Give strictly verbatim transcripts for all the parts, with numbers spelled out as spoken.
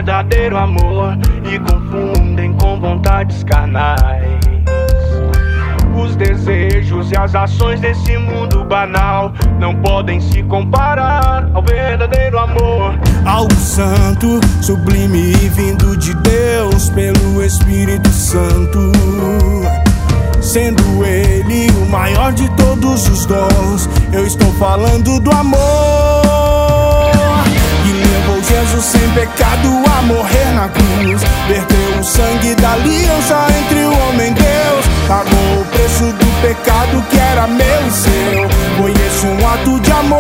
verdadeiro amor e confundem com vontades carnais. Os desejos e as ações desse mundo banal não podem se comparar ao verdadeiro amor. Algo santo, sublime e vindo de Deus pelo Espírito Santo, sendo Ele o maior de todos os dons. Eu estou falando do amor que levou Jesus sem pecado a morrer na cruz. Verteu o sangue da aliança entre o homem e Deus, pagou o preço do pecado que era meu e seu. Foi esse um ato de amor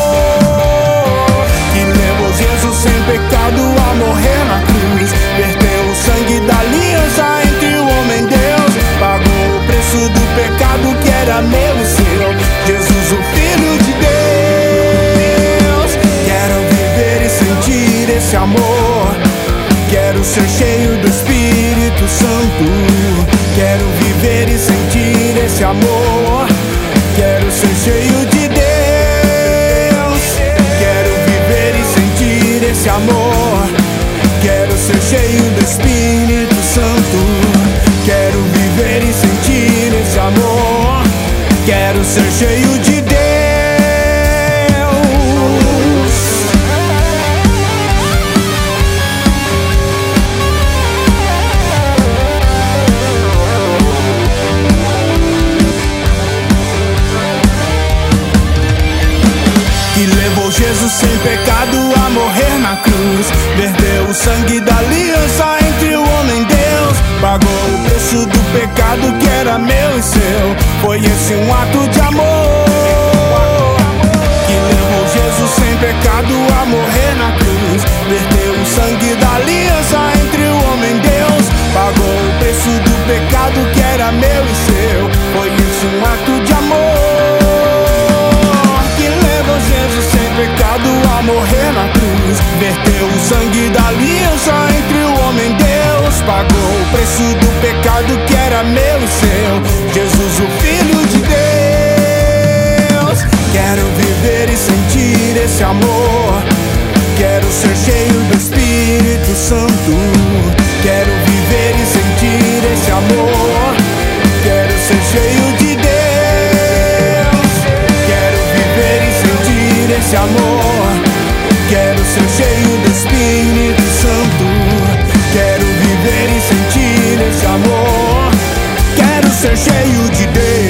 que levou Jesus sem pecado a morrer na cruz. Verteu o sangue da aliança entre o homem e Deus, pagou o preço do pecado que era meu e seu. Jesus, o Filho de Deus. Quero viver e sentir esse amor, quero ser cheio do Espírito Santo. Quero viver e sentir esse amor, quero ser cheio de Deus. Quero viver e sentir esse amor, quero ser cheio do Espírito Santo. Quero viver e sentir esse amor, quero ser cheio de Deus. Que levou Jesus sem pecado a morrer na cruz. Verteu o sangue da aliança entre o homem e Deus, pagou o preço do pecado que era meu e seu. Foi esse um ato de amor que levou Jesus sem pecado a morrer na cruz. Verteu o sangue da aliança entre o homem e Deus, pagou o preço do pecado que era meu e seu. Foi esse um ato de amor que levou Jesus sem pecado a morrer na cruz. Verteu o sangue da aliança entre o homem e Deus, pagou o preço do pecado que era meu e seu. Jesus, o Filho de Deus. Quero viver e sentir esse amor, quero ser cheio do Espírito Santo. Quero viver e sentir esse amor, quero ser cheio de Deus. Quero viver e sentir esse amor, quero ser cheio do Espírito Santo. Quero viver e sentir esse amor, quero ser cheio de Deus.